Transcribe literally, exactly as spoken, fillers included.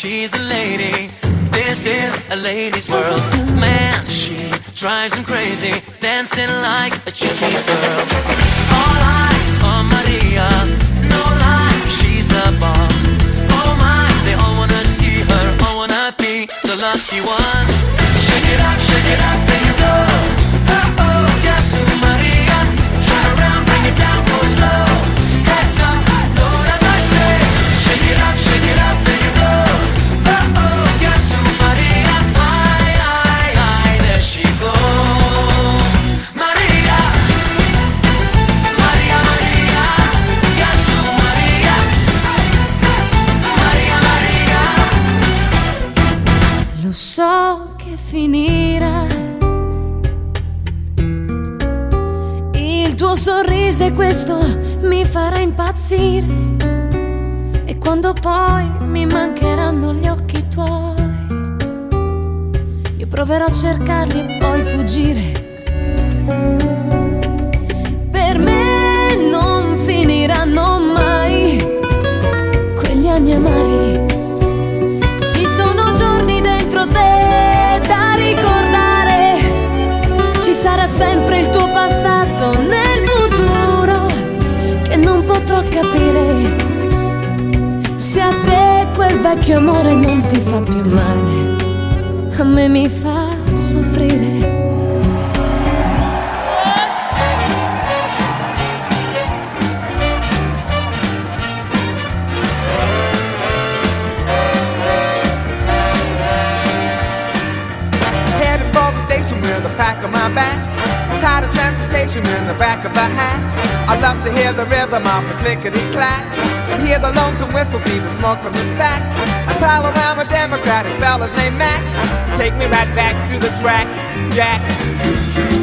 she's a lady. This is a lady's world. Man, she drives him crazy, dancing like a cheeky girl. All eyes on Maria, no lie, she's the bomb. Oh my, they all wanna see her, all wanna be the lucky one. Shake it up, shake it up, there you go. Oh oh, yes, Maria. Turn around, bring it down, go slow. Heads up, Lord have mercy. Shake it up, shake it up, there you go. Oh oh, yes, Maria. Aye, aye, aye, there she goes. Maria, Maria, Maria. Yes, Maria. Maria, Maria. Lo so che finirà. Il tuo sorriso e questo mi farà impazzire. E quando poi mi mancheranno gli occhi tuoi, io proverò a cercarli e poi fuggire. Per me non finiranno mai quegli anni amari. Ci sono giorni dentro te da ricordare. Ci sarà sempre il tuo passato nel futuro che non potrò capire. Se a te quel vecchio amore non ti fa più male, a me mi fa soffrire. Headed for the station with the pack on my back. Tired of transportation in the back of the hat. I love to hear the rhythm of the clickety-clack and hear the lonesome whistle, see the smoke from the stack. I pile around with Democratic fellas named Mac to take me right back to the track. Jack.